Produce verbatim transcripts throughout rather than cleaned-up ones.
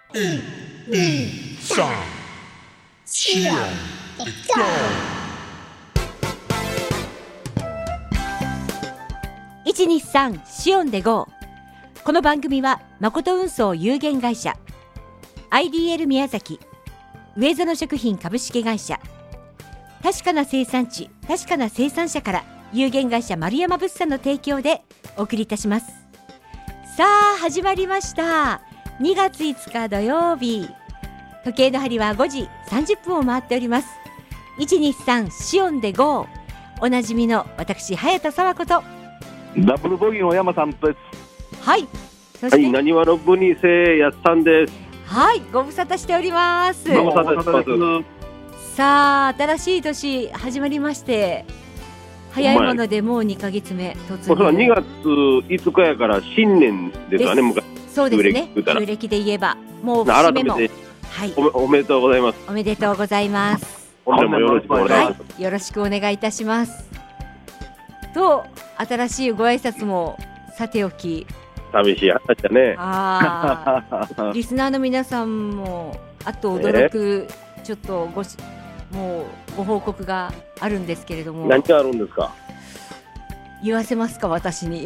一、二、三、四、五。 いちにさんシオンで ゴー。 この番組は誠運送有限会社、 アイディーエル 宮崎、上園食品株式会社、確かな生産地確かな生産者から有限会社丸山物産の提供でお送りいたします。さあ始まりました。にがついつか土曜日、時計の針はごじさんじゅっぷんを回っております。いちにさんシオンで ゴー。 おなじみの私早田沢子とダブルボギーの山さんです。 はいそして、 はい、なにわの部にせやすさんです。 はい、ご無沙汰しております。 ご無沙汰してます。 さあ新しい年始まりまして、早いものでもうにかげつめ突入。 にがついつかやから新年ですかね。昔そうですね、旧暦で言えばもう節目も、はい、 お, おめでとうございます。 おめでとうございます。 本年もよろしくお願いします、 はい、よろしくお願いいたしますと、新しいご挨拶もさておき、 寂しい話だね。 あリスナーの皆さんもあと驚く、えー、ちょっとごしもうご報告があるんですけれども。 何があるんですか。 言わせますか、私に。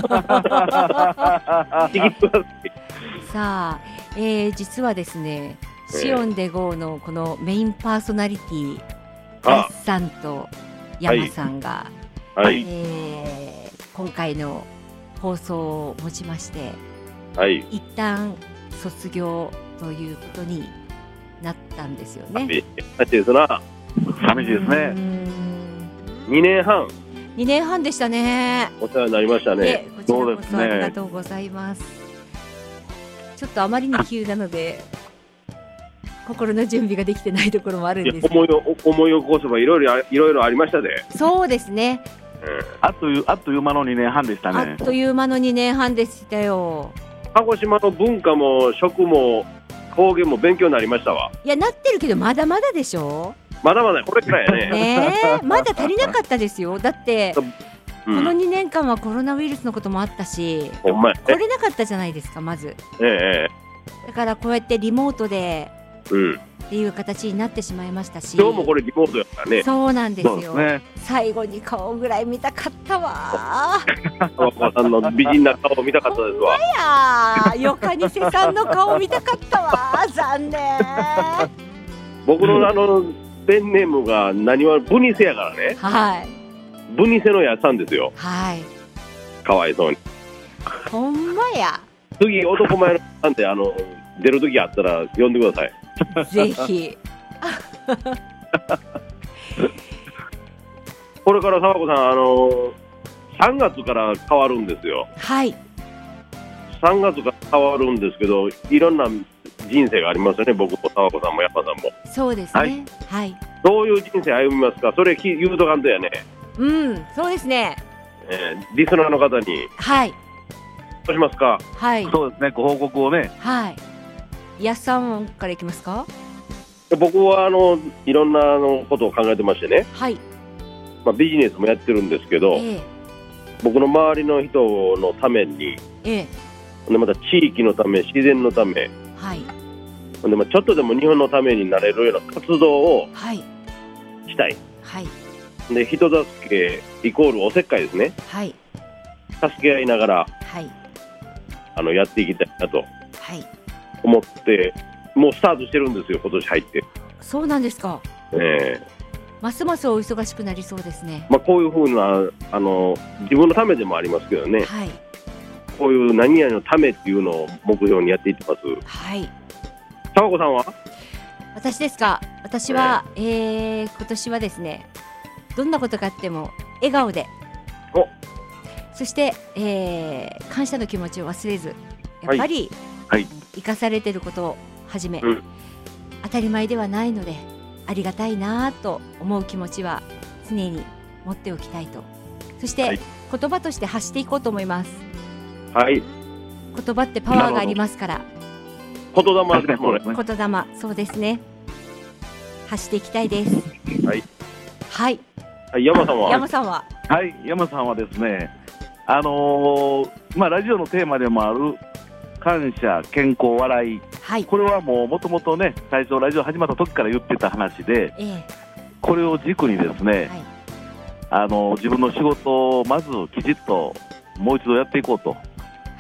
さあ、えー、実はですね、シオンで ゴー のこのメインパーソナリティやすさんと山さんが、はい、えー、今回の放送をもちまして、はい、一旦卒業ということになったんですよね。 寂しいですな。寂しいですね。にねんはんにねんはんでしたね。 お世話になりましたね。 こちらこそありがとうございます。ちょっとあまりに急なので心の準備ができてないところもあるんですけど、 思いを思い起こせばいろいろいろいろありましたで。 そうですね、 うん、あっというあっという間のにねんはんでしたね。 あっという間のにねんはんでしたよ。 鹿児島の文化も食も方言も勉強になりましたわ。 いや、なってるけどまだまだでしょ。 まだまだこれくらいやね。 ねえ、まだ足りなかったですよ。だって、うん、このにねんかんはコロナウイルスのこともあったし、 ほんまやね、 来れなかったじゃないですか、まず。 ええ、 だからこうやってリモートで、うん、っていう形になってしまいましたし、 今日もこれリモートやからね。 そうなんですよ。 すね、 最後に顔ぐらい見たかったわ。 お母さんの美人な顔見たかったですわ。 ほんまや、よかにせさんの顔見たかったわ。残念。 僕のあのペンネームが何はブニセやからね。 はい。 ブニセのやさんですよ。 はい。 かわいそうに。 ほんまや。 次男前のなんであの出る時あったら呼んでください。 ぜひ。 これから沢子さん、あのさんがつから変わるんですよ。 はい。 さんがつから変わるんですけど、いろんな人生がありますよね。僕も沢子さんも山さんも。 そうですね。はい。 どういう人生歩みますか。それ言うとかんとやね。 うん、そうですね。 えー、リスナーの方に。 はい。 どうしますか。 はい。 そうですね。ご報告をね。 はい。やっさんからいきますか。 僕はあのいろんなのことを考えてましてね。 はい。 まあ、ビジネスもやってるんですけど、えー、僕の周りの人のために、えー、でまた地域のため、自然のため、はい、でまあ、ちょっとでも日本のためになれるような活動をしたい、はい、で人助けイコールおせっかいですね、はい、助け合いながら、はい、あのやっていきたいなと思って、もうスタートしてるんですよ、今年入って。 そうなんですか。 えーますますお忙しくなりそうですね。 まあ、こういうふうなあの自分のためでもありますけどね、はい、こういう何々のためっていうのを目標にやっていってます。 はい。 沢子さんは。 私ですか。私は、えーえー、今年はですね、どんなことがあっても笑顔で、おそして、えー、感謝の気持ちを忘れず、やっぱり、はいはい、生かされていることをはじめ、うん、当たり前ではないのでありがたいなと思う気持ちは常に持っておきたいと。そして、はい、言葉として発していこうと思います。 はい。 言葉ってパワーがありますから。 言霊ですもんね。 言霊、そうですね。発していきたいです。 はい。 はい。 はい、山さんは。 山さんは。 はい、山さんはですね、あのー、まあラジオのテーマでもある感謝、健康、笑い、 はい、 これはもうもともとね、最初ラジオ始まった時から言ってた話で、 ええ、 これを軸にですね、はい、あの自分の仕事をまずきちっともう一度やっていこうと、はい、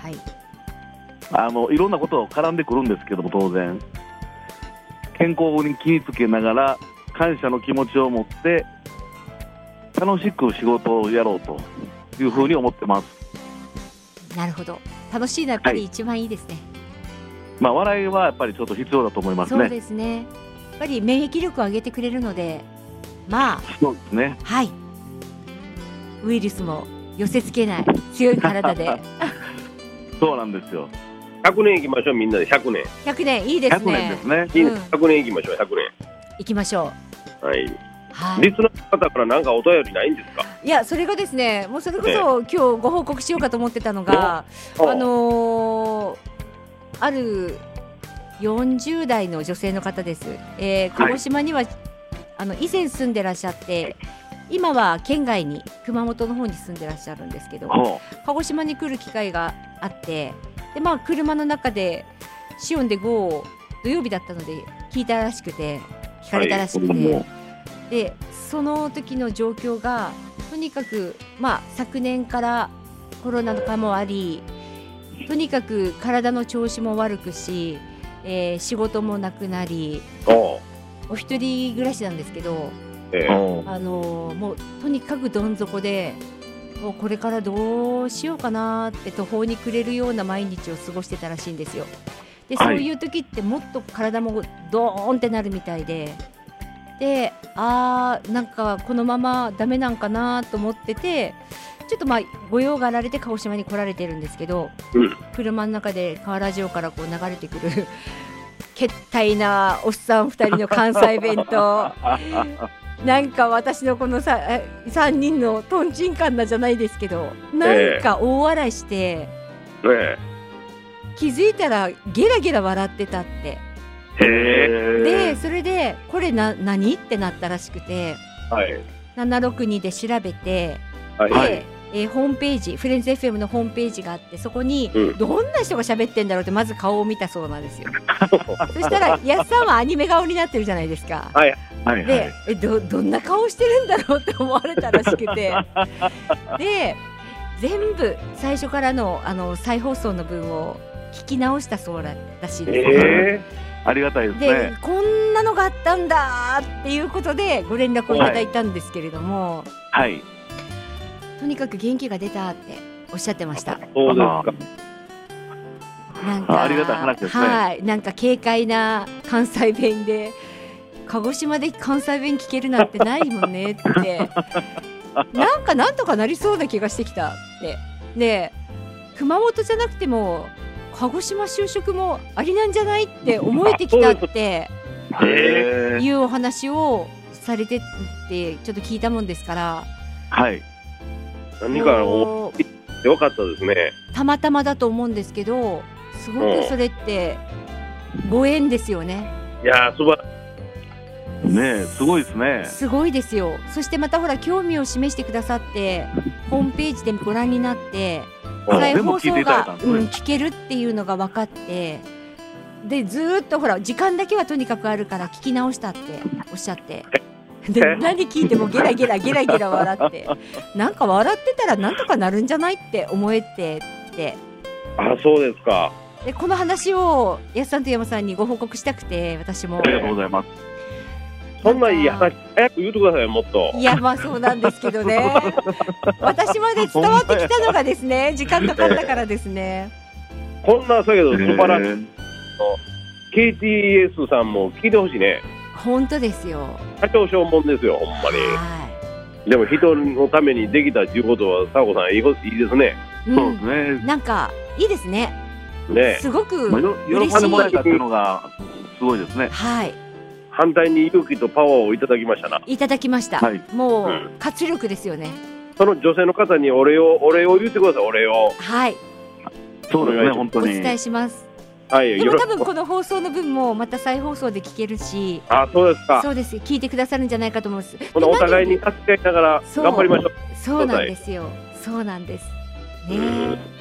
あのいろんなことが絡んでくるんですけども、当然健康に気につけながら感謝の気持ちを持って楽しく仕事をやろうというふうに思ってます。 なるほど、楽しいのはやっぱり一番いいですね。はい、 まあ、笑いはやっぱりちょっと必要だと思いますね。 そうですね、やっぱり免疫力を上げてくれるので、まあそうですね、 はい、ウイルスも寄せ付けない強い体でそうなんですよ。 ひゃくねんいきましょう、みんなでひゃくねん。 ひゃくねんいいですね。 ひゃくねんですね、うん、 ひゃくねんいきましょう。ひゃくねんいきましょう。はい、はい、リスナーの方から何かお便りないんですか？ いや、それがですね、もうそれこそ、ね、今日ご報告しようかと思ってたのが、あのー、あるよんじゅう代の女性の方です。えー、鹿児島には、はい、あの以前住んでらっしゃって、今は県外に熊本の方に住んでらっしゃるんですけど、鹿児島に来る機会があって、で、まあ、車の中でシオンで ゴー を土曜日だったので聞いたらしくて、聞かれたらしくて、はい、でその時の状況がとにかく、まあ、昨年からコロナ禍もあり、とにかく体の調子も悪くし、えー、仕事もなくなり、お一人暮らしなんですけど、えー、あのー、もうとにかくどん底で、もうこれからどうしようかなって途方に暮れるような毎日を過ごしてたらしいんですよ。で、はい、そういう時ってもっと体もドーンってなるみたいで、で、あー、なんかこのままダメなんかなと思ってて、ちょっとまあご用があられて鹿児島に来られてるんですけど、うん、車の中でカーラジオからこう流れてくるけったいなおっさんふたりの関西弁となんか私のこのささんにんのとんちんかんなじゃないですけど、なんか大笑いして、えーえー、気づいたらゲラゲラ笑ってたって。でそれでこれな何ってなったらしくて、はい、ななろくにで調べて、はい、で、えー、ホームページ、フレンズ エフエム のホームページがあって、そこにどんな人が喋ってんだろうってまず顔を見たそうなんですよ。そしたらやっさんはアニメ顔になってるじゃないですか。はいはいはい、でえ ど, どんな顔してるんだろうって思われたらしくてで全部最初から の, あの再放送の分を聞き直したそうらしいです、 えーありがたいですね。 でこんなのがあったんだっていうことでご連絡をいただいたんですけれども、はいはい、とにかく元気が出たっておっしゃってました。 そうですか。 なんかありがたい話ですね。 はい、なんか軽快な関西弁で、鹿児島で関西弁聞けるなんてないもんねってなんかなんとかなりそうな気がしてきたって。で熊本じゃなくても鹿児島就職もありなんじゃないって思えてきたっていうお話をされてってちょっと聞いたもんですから、 はい、 何かよかったですね。 たまたまだと思うんですけど、すごくそれってご縁ですよね。 いやー、すばねえ、すごいですね。 すごいですよ。そしてまたほら興味を示してくださってホームページでご覧になって再放送が、うん、聞けるっていうのが分かって、でずーっとほら時間だけはとにかくあるから聞き直したっておっしゃって、で何聞いてもゲラゲラゲラゲラ笑ってなんか笑ってたらなんとかなるんじゃないって思えてって。 あ、そうですか。 でこの話を安さんと山さんにご報告したくて、私も。 ありがとうございます。 そんないい話早く言うてくださいよ、もっと。 いや、まあそうなんですけどね私まで伝わってきたのがですね時間かかったからですね。 こんなだけど素晴らしい、ケーティーエス さんも聞いてほしいね。 本当ですよ。 社長証文ですよ、ほんまに。はい。でも人のためにできたっていうことは佐和子さんいいですね。 うん、そうですね。なんかいいですね。ね、すごく嬉しい。 喜んでもらえたっていうのがすごいですね。 はい。 反対に勇気とパワーをいただきましたな。 いただきました、はい、もう、うん、活力ですよね。 その女性の方にお礼をお礼を言ってください。お礼を。 はい、 そうですね、本当にお伝えします。 はい、 でも多分この放送の分もまた再放送で聞けるし。 あ、そうですか。 そうです、聞いてくださるんじゃないかと思います。 このお互いに助け合いながら頑張りましょう。 そうなんですよ。そうなんですね。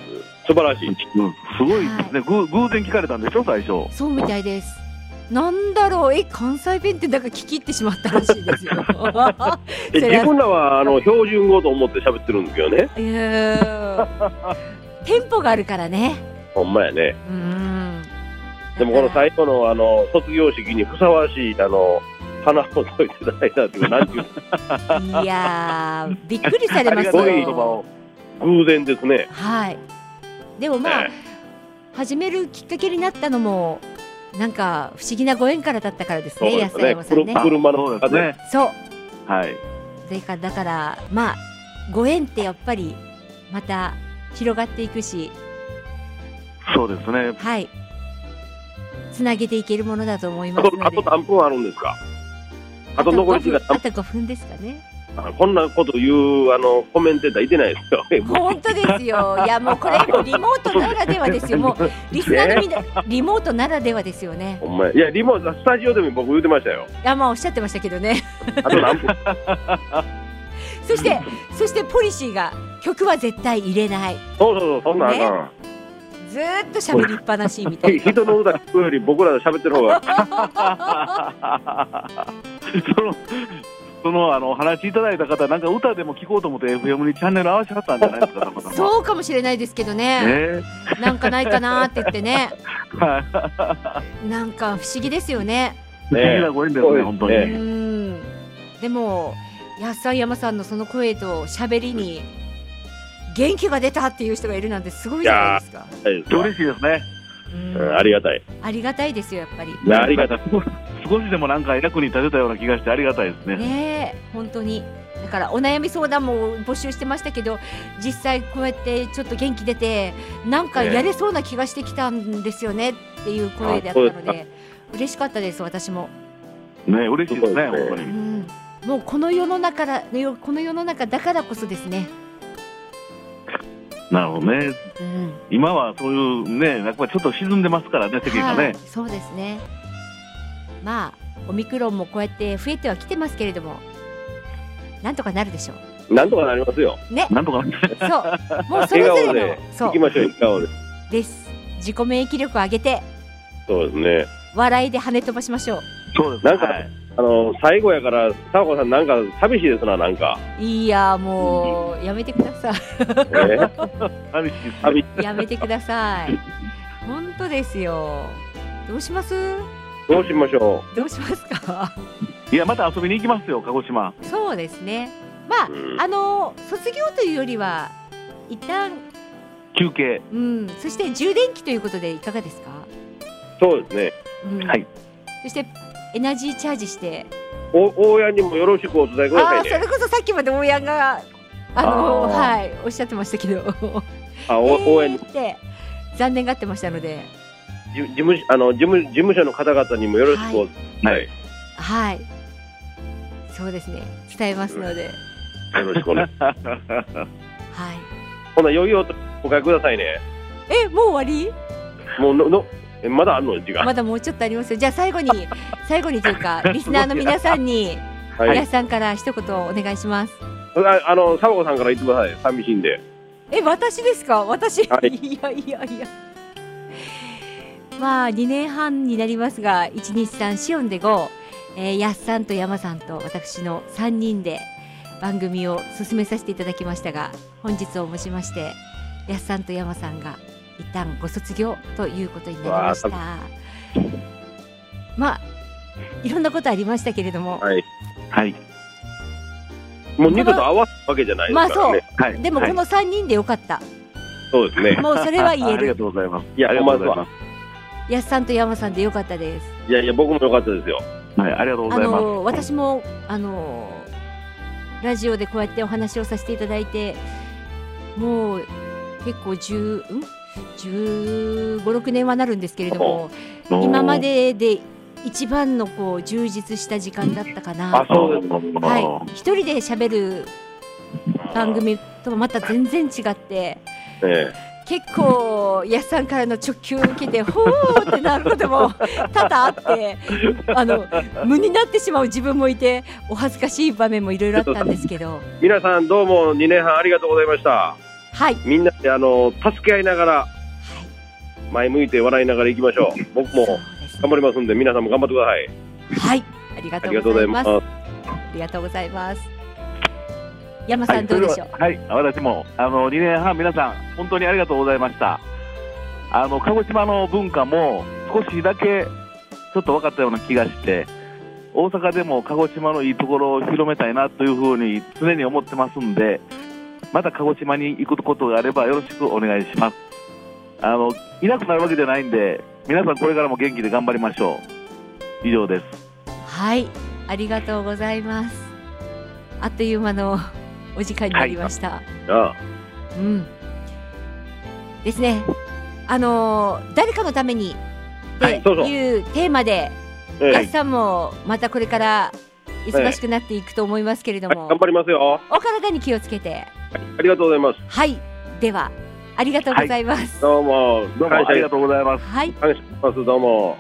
素晴らしい、うん、 すごいですね、はい、偶然聞かれたんでしょ最初。 そうみたいです。なんだろう、え関西弁ってなんか聞き入ってしまったらしいですよえ自分らはあの標準語と思って喋ってるんですけどね。 いやテンポがあるからね。 ほんまやね。 うんでもこの最後のあの卒業式にふさわしいあの花を添えていただいたっていうなんていういやーびっくりされますよ。 偶然ですね。 はい。でもまあ、えー、始めるきっかけになったのもなんか不思議なご縁からだったからですね。安田山さんね。 車の風ね。 そう。 はい。 でかだからまあご縁ってやっぱりまた広がっていくし。 そうですね。 はい。つなげていけるものだと思いますので。 あと何分あるんですか。あと残り時間あとごふんですかね。 こんなこと言うあのコメンテーターいてないですよ。 本当ですよ。いやもうこれもリモートならではですよ。もうリスナーのみんなリモートならではですよね。 ほんまいやリモートスタジオでも僕言ってましたよ。 いやまあおっしゃってましたけどね。 あと何分。 そしてそしてポリシーが曲は絶対入れない。 そうそうそうそんなんあかん。 ね、ずーっと喋りっぱなしみたいな。 人の歌聞くより僕らで喋ってる方が。 そのそのあの話いただいた方なんか歌でも聴こうと思って エフエム にチャンネル合わせはったんじゃないですか。 そうかもしれないですけどね。ねなんかないかなって言ってね。なんか不思議ですよね。 不思議なご縁ですね本当に。 うんでも安さん山さんのその声と喋りに元気が出たっていう人がいるなんてすごいじゃないですか。 嬉しいですね。 うん、ありがたい。 ありがたいですよやっぱり。 いやありがたい。 少しでもなんか役に立てたような気がしてありがたいですね。 ねえ本当に。だからお悩み相談も募集してましたけど実際こうやってちょっと元気出てなんかやれそうな気がしてきたんですよねっていう声であったので嬉しかったです私も。 ね嬉しいですね本当に。 うん、もうこの世の中らこの世の中だからこそですね。 なるほどね、うん、今はそういうねやっぱりちょっと沈んでますからね世間がね、はい、 そうですね。まあオミクロンもこうやって増えてはきてますけれどもなんとかなるでしょう。なんとかなりますよね。 なんとかなる。 そうもうそれぞれのそう行きましょう笑顔でです自己免疫力を上げてそうですね笑いで跳ね飛ばしましょう。 そうですなんか、はい、あの最後やからさわこさんなんか寂しいですな。なんかいやもうやめてください、えー、 やめてください本当ですよ。どうしますどうしましょうどうしますか。 いやまた遊びに行きますよ鹿児島。 そうですね。まあ、うん、あの卒業というよりは一旦休憩、 うん、そして充電器ということでいかがですか。 そうですね、 うん、 はいそしてエナジーチャージしてお大家にもよろしくお伝えくださいね。 あそれこそさっきまで大家があのはいおっしゃってましたけどあお大家にって残念がってましたので事務あの事務事務所の方々にもよろしくお、はいはい、はい、そうですね伝えますので、 うん、よろしくお願いはいほな余裕をおかけくださいね。 えもう終わりもうののまだあるの時間まだもうちょっとありますよ。じゃあ最後に最後にというかリスナーの皆さんにはい、皆さんから一言お願いします。 ああのさわこさんから言ってください。寂しいんで。 え私ですか私、 はい、 いやいやいやまあにねんはんになりますがいちにちさんしよんでご、えー、やっさんと山さんと私のさんにんで番組を進めさせていただきましたが本日をもちましてやっさんと山さんが一旦ご卒業ということになりました。まあいろんなことありましたけれども、 はいはい、 もう二度と合わすわけじゃないですからね。 まあそう、 はい、 でもこのさんにんでよかった、はい、 そうですね。 もうそれは言える。 ありがとうございます。 いやまずはやっさんと山さんでよかったです。 いやいや僕もよかったですよ。 はいありがとうございます。あの私もあのラジオでこうやってお話をさせていただいてもう結構じゅう、んじゅうご、ろくねんはなるんですけれども今までで一番のこう充実した時間だったかな。 あそうですか。 はい、一人で喋る番組とはまた全然違って、 ええ、 結構やっさんからの直球を受けてほーってなることも多々あってあの無になってしまう自分もいてお恥ずかしい場面もいろいろあったんですけど皆さんどうもにねんはんありがとうございました。 はい、 みんなであの助け合いながら、はい、前向いて笑いながら行きましょう。僕も頑張りますんで、皆さんも頑張ってください。 はい、ありがとうございます。ありがとうございます。山さんどうでしょう。 はい、はい、私もあのにねんはん皆さん本当にありがとうございました。あの鹿児島の文化も少しだけちょっと分かったような気がして、大阪でも鹿児島のいいところを広めたいなというふうに常に思ってますんで、また鹿児島に行くことがあればよろしくお願いします。あのいなくなるわけじゃないんで、皆さんこれからも元気で頑張りましょう。以上です。 はい、ありがとうございます。あっという間のお時間になりました。 はい、ああ、 うん、ですね。あのー、誰かのためにっていうテーマで、はい、やすさんもまたこれから忙しくなっていくと思いますけれども、 はい、頑張りますよ。 お体に気をつけて、はい、 ありがとうございます。 はい、ではありがとうございます。 はい、どうもどうもありがとうございます。 はい、 感謝します。どうも。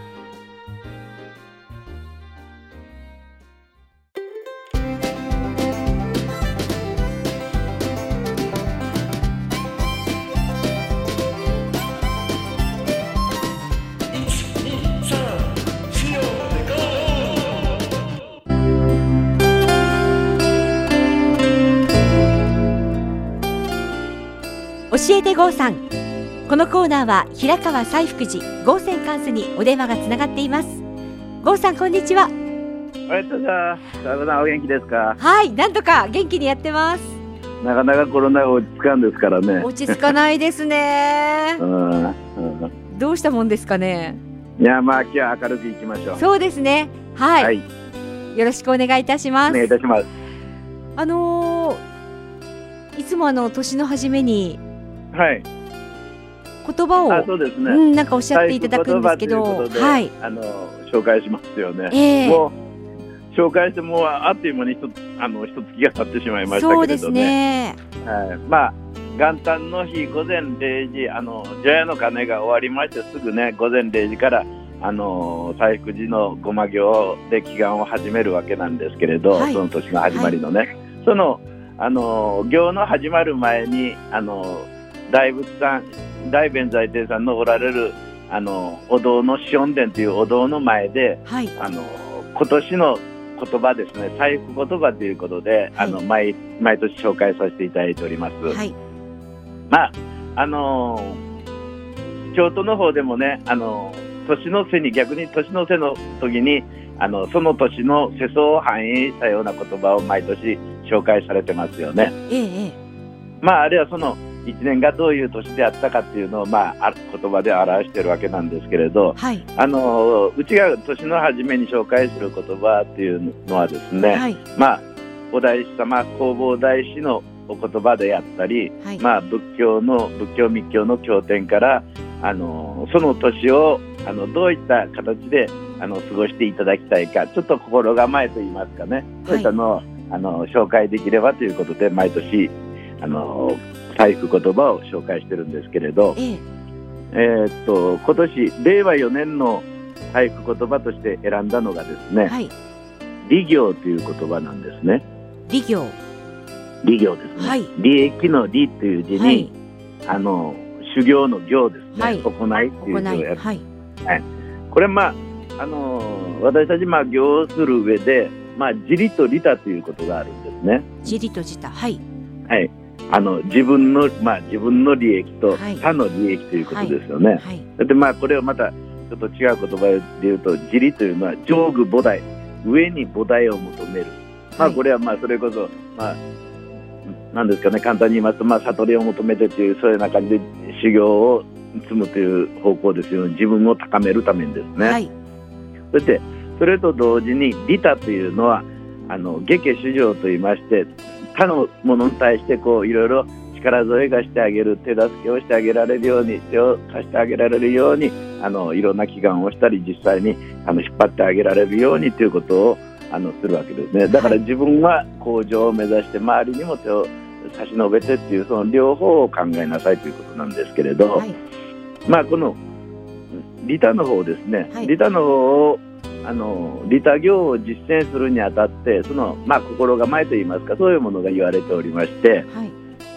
教えて郷さん。このコーナーは平川彩福寺郷泉カンスにお電話がつながっています。郷さん、こんにちは。 ありがとうございます。さあ、お元気ですか。 はい、なんとか元気にやってます。 なかなかコロナが落ち着かんですからね。 落ち着かないですね。 うんうん、 どうしたもんですかね。 いや、まあ今日は明るくいきましょう。 そうですね。はい、はい、よろしくお願いいたします。 お願いいたします。 あのー、いつもあの年の初めにはい、 言葉を、 あ、そうですね、 うん、なんかおっしゃっていただくんですけど、はい、 あの紹介しますよね。 えー、 もう紹介してもうあっという間にひとあの一月が経ってしまいましたけれどね。 そうですね。 はい、まあ元旦の日午前れいじ、あの除夜の鐘が終わりましてすぐね、午前れいじからあの彩福寺の護摩行で祈願を始めるわけなんですけれど、はい、その年の始まりのね、はい、そのあの行の始まる前にあの大仏さん、大弁財天さんのおられるあのお堂の至恩殿というお堂の前で、はい、あの今年の言葉ですね、彩福言葉ということで、はい、あの 毎, 毎年紹介させていただいております。はい、まああの京都の方でもね、あの年の瀬に逆に年の瀬の時にあのその年の世相を反映したような言葉を毎年紹介されてますよね。 ええ、 まああるいはそのいちねんがどういう年であったかっていうのを、まあ、言葉で表しているわけなんですけれど、はい、あのうちが年の初めに紹介する言葉っていうのはですね、はい、まあお大師様、弘法大師のお言葉であったり、はい、まあ仏教の仏教密教の経典からあのその年をあのどういった形であの過ごしていただきたいか、ちょっと心構えといいますかね、そういったのをあの紹介できればということで毎年あの彩福言葉を紹介してるんですけれど、えええー、っと今年れいわよねんの彩福言葉として選んだのがですね、はい、利行という言葉なんですね。 利行利行ですね、はい、利益の利という字に、はい、あの修行の行ですね、はい、行いっていう字をやる、はいはい、これまああの私たちまあ行をする上で、まあ、自利と利他ということがあるんですね。 自利と自他、はい、 はい、あの自分の、まあ、自分の利益と他の利益ということですよね。はいはい、だってまあこれをまたちょっと違う言葉で言うと、自利というのは上具菩提、上に菩提を求める、まあ、これはまあそれこそ、まあ、なんですかね、簡単に言いますと、まあ、悟りを求めてというそういうような感じで修行を積むという方向ですよね。自分を高めるためにですね。はい、そしてそれと同時に利他というのはあの下家主情といいまして、他のものに対してこういろいろ力添えがしてあげる、手助けをしてあげられるように、手を貸してあげられるように、あのいろんな祈願をしたり、実際にあの引っ張ってあげられるようにということをあのするわけですね。だから自分は向上を目指して周りにも手を差し伸べてっていう、その両方を考えなさいということなんですけれど、はい、まあこの利他の方ですね、はい、利他の方をあの利他行を実践するにあたって、その、まあ、心構えといいますか、そういうものが言われておりまして、はい、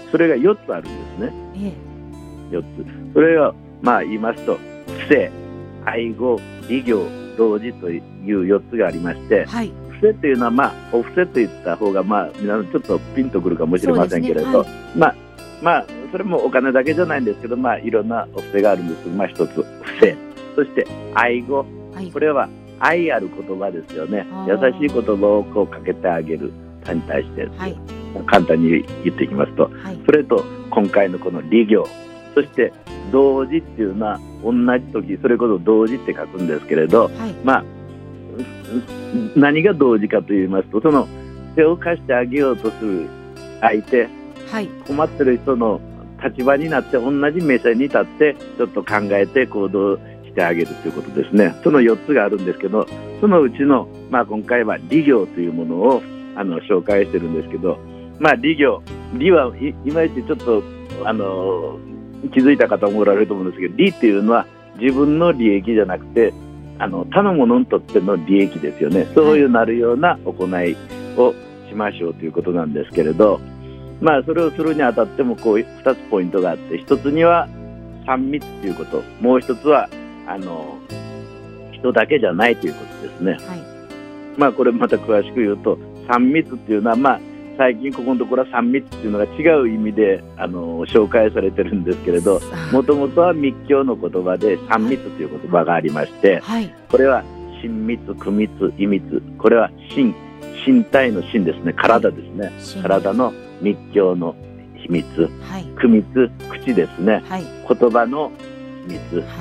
それがよっつあるんですね、ええ、よっつ。それをまあ言いますと、伏せ、愛語、利行、同時というよっつがありまして、はい、伏せというのは、まあ、お布施と言った方が、まあ、皆さんちょっとピンとくるかもしれませんけれど、ね、はい、まあまあ、それもお金だけじゃないんですけど、まあ、いろんなお布施があるんですけど、まあ、一つ伏せ、そして愛語、はい、これは愛ある言葉ですよね。優しい言葉をこうかけてあげる他に対して、はい、簡単に言っていきますと、はい、それと今回のこの利行、そして同時っていうのは同じ時、それこそ同時って書くんですけれど、はい、まあ何が同時かと言いますと、その手を貸してあげようとする相手、はい、困ってる人の立場になって同じ目線に立ってちょっと考えて行動してあげるということですね。そのよっつがあるんですけど、そのうちの、まあ、今回は利行というものをあの紹介してるんですけど、まあ、利行、利はいいまいちちょっとあの気づいた方もおられると思うんですけど、利っていうのは自分の利益じゃなくてあの他の者にとっての利益ですよね。そういうなるような行いをしましょうということなんですけれど、まあそれをするにあたってもこうふたつポイントがあって、ひとつには三密ということ、もうひとつはあの人だけじゃないということですね、はい、まあこれまた詳しく言うと、三密っていうのは、まあ最近ここのところは三密っていうのが違う意味であの紹介されてるんですけれど、もともとは密教の言葉で三密という言葉がありまして、はい、これは親密、苦密、異密、これは身、身体の身ですね、体ですね、体の密教の秘密、はい、苦密、口ですね、はい、言葉の秘密、はい、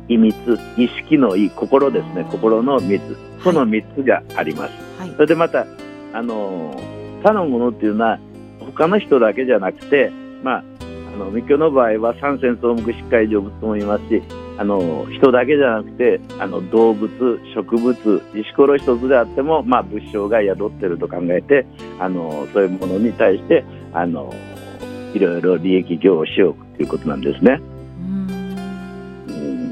異密、意識のい心ですね、心の密、このみっつがあります、はい、それでまたあの他のものっていうのは他の人だけじゃなくて、まあ、あの密教の場合は三千草木しっかり成仏とも言いますし、あの人だけじゃなくてあの動物、植物、石ころ一つであっても、まあ、仏性が宿っていると考えて、あのそういうものに対してあのいろいろ利益行をしようということなんですね。うん、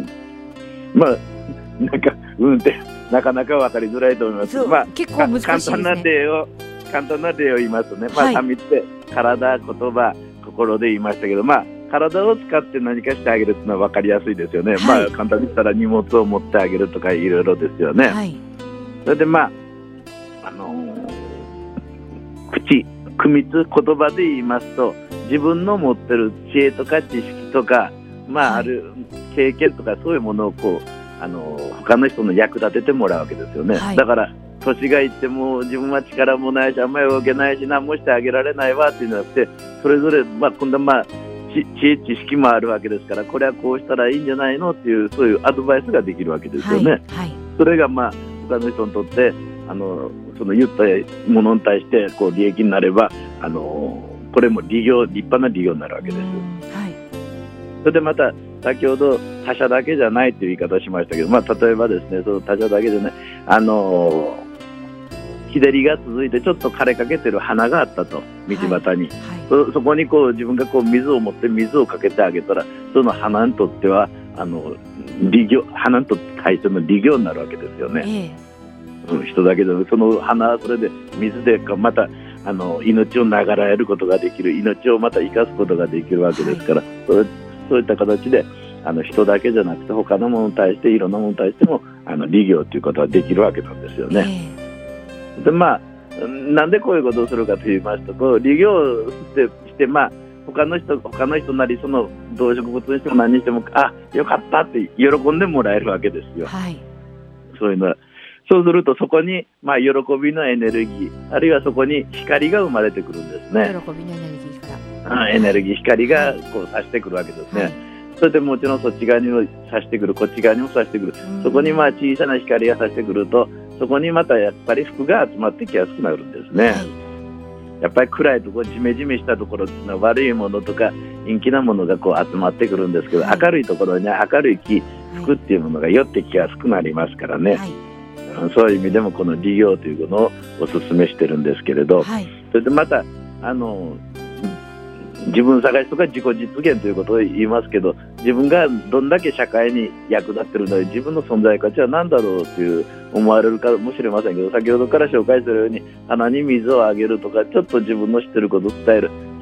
まあなんかうんってなかなか分かりづらいと思います。まあ、 結構難しいですね。 簡単な例を簡単な例を言いますとね、まあ、三密って体、言葉、心で言いましたけど、まあ、体を使って何かしてあげるっていうのは分かりやすいですよね、はい、まあ、簡単に言ったら荷物を持ってあげるとかいろいろですよね、はい、それでまあ、あのー、口、苦密、言葉で言いますと、自分の持ってる知恵とか知識とか、まあ、ある経験とかそういうものをこう、あのー、他の人の役立ててもらうわけですよね、はい、だから年がいっても自分は力もないしあんまり動けないし何もしてあげられないわっていうのがあって、それぞれ、まあ、今度はまあ知恵知識もあるわけですから、これはこうしたらいいんじゃないのっていうそういうアドバイスができるわけですよね、はいはい、それがまあ他の人にとってあのその言ったものに対してこう利益になれば、あのこれも利業、立派な利業になるわけです、はい、それでまた先ほど他者だけじゃないという言い方をしましたけど、まあ、例えばですね、その他者だけじゃない、あの日照りが続いてちょっと枯れかけてる花があったと、道端に、はいはい、そ, そこにこう自分がこう水を持って水をかけてあげたら、その花にとってはあの利業、花にとって対しての利業になるわけですよね、えー、人だけでその花はそれで水でまたあの命を流らえることができる、命をまた生かすことができるわけですから、はい、それそういった形であの人だけじゃなくて他のものに対していろんなものに対してもあの利業ということはできるわけなんですよね、えー、でまあなんでこういうことをするかと言いますと、こう利業をしてして、まあ、他の人他の人なりその動植物にしても何にしてもあよかったって喜んでもらえるわけですよ、はい、そういうのはそうするとそこに、まあ、喜びのエネルギーあるいはそこに光が生まれてくるんですね。 喜びのエネルギーからエネルギー、光がこう差してくるわけですね、はい、それでもちろんそっち側にも差してくる、こっち側にも差してくる、そこにまあ小さな光が差してくると、そこにまたやっぱり福が集まってきやすくなるんですね、はい、やっぱり暗いところ、ジメジメしたところっていうのは悪いものとか陰気なものがこう集まってくるんですけど、はい、明るいところに明るい気、福っていうものが寄ってきやすくなりますからね、はい、そういう意味でもこの利業というのをお勧めしてるんですけれど、はい、それでまたあの自分探しとか自己実現ということを言いますけど、自分がどんだけ社会に役立ってるので自分の存在価値は何だろうという思われるかもしれませんけど、先ほどから紹介するように花に水をあげるとかちょっと自分の知ってることを伝える、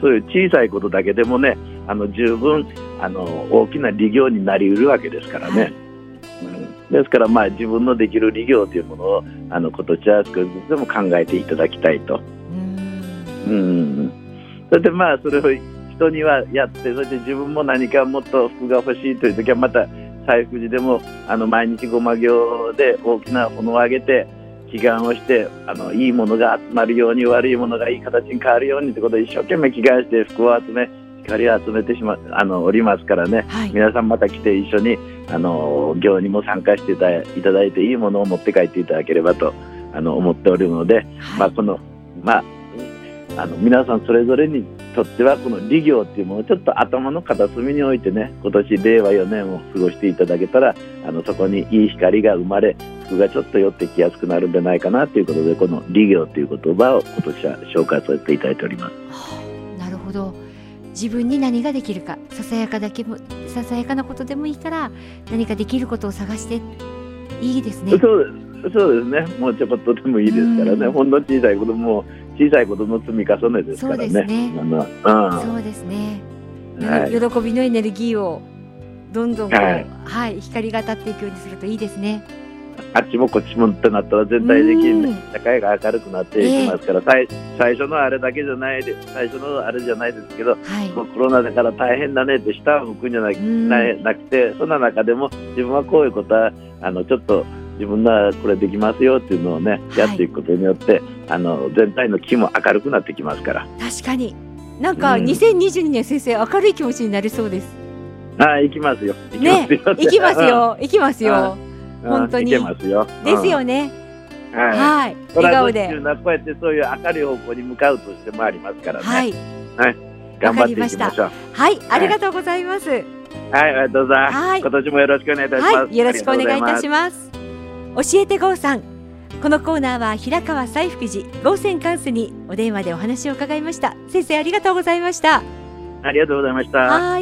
そういう小さいことだけでもね、あの十分あの大きな利業になりうるわけですからね、はい、うん、ですからまあ自分のできる利業というものをあの今年は少しずつでも考えていただきたいと。うん、うん、それでまあそれを人にはやって、そして自分も何かもっと服が欲しいという時はまた西福寺でもあの毎日ごま行で大きな炎を上げて祈願をして、あのいいものが集まるように、悪いものがいい形に変わるようにということで一生懸命祈願して福を集め、光を集めてしまあのおりますからね、はい、皆さんまた来て一緒にあの行にも参加していただいて、いいものを持って帰っていただければとあの思っておるので、はい、まあこのまああの皆さんそれぞれにとってはこの利業っていうものをちょっと頭の片隅に置いてね、今年令和よねんを過ごしていただけたら、あのそこにいい光が生まれ、福がちょっと寄ってきやすくなるんじゃないかなということで、この利業という言葉を今年は紹介させていただいております。 はあ、なるほど。自分に何ができるか、ささやかだけもささやかなことでもいいから何かできることを探していいですね。 そうです、そうですね。もうちょこっとでもいいですからね。ほんの小さいことも小さいことの積み重ねですからね。そうですね。あの、うん、そうですね。はい、喜びのエネルギーをどんどんこう、はい、はい、光が当たっていくようにするといいですね。あっちもこっちもってなったら全体的に社会が明るくなっていきますから、えー、最初のあれだけじゃないで最初のあれじゃないですけど、はい、もうコロナだから大変だねって下を向くんじゃなく、なくて、そんな中でも自分はこういうことはあのちょっと自分はこれできますよっていうのをね、やっていくことによって、はい、あの全体の気も明るくなってきますから。 確かになんかにせんにじゅうにねん、先生明るい気持ちになりそうです。 ああ、行きますよ。 ね、行きますよ。行きますよ。本当に。 行けますよ。 ですよね。はい。はい。 笑顔で。こうやってそういう明るい方向に向かうとしてもありますからね。はい。はい。頑張っていきましょう。 はい、ありがとうございます。はい、 ありがとうございます。はい。今年もよろしくお願いいたします。はい、 よろしくお願いいたします。教えて郷さん。このコーナーは平川西福寺郷泉貫主にお電話でお話を伺いました。先生、ありがとうございました。 ありがとうございました。 はい。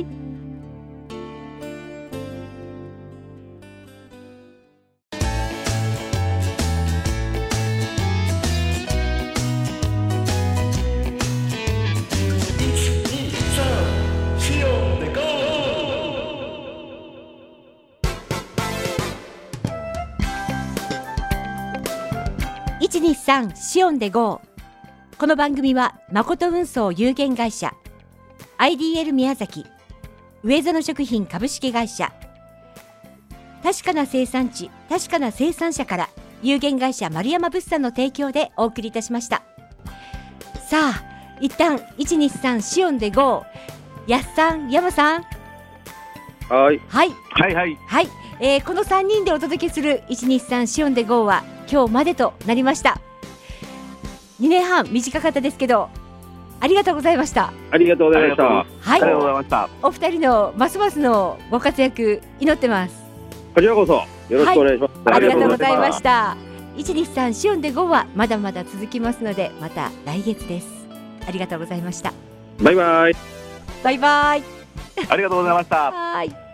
いちにさんシオンで ゴー。 この番組は誠運送有限会社、 アイディーエル 宮崎、上園食品株式会社、確かな生産地確かな生産者から有限会社丸山物産の提供でお送りいたしました。さあ一旦いちにさんシオンで ゴー。 やっさん、山さん、 はいはいはいはい、 はい、えー、このさんにんでお届けするいちにさんシオンで ゴー は今日までとなりました。にねんはん短かったですけど、ありがとうございました。 ありがとうございました。はい、 ありがとうございました。 お二人のますますのご活躍祈ってます。 こちらこそよろしくお願いします。 はい、ありがとうございました。いちにさんシオンで ゴー はまだまだ続きますので、また来月です。ありがとうございました。 バイバイ。 バイバイ。 ありがとうございました。 はい。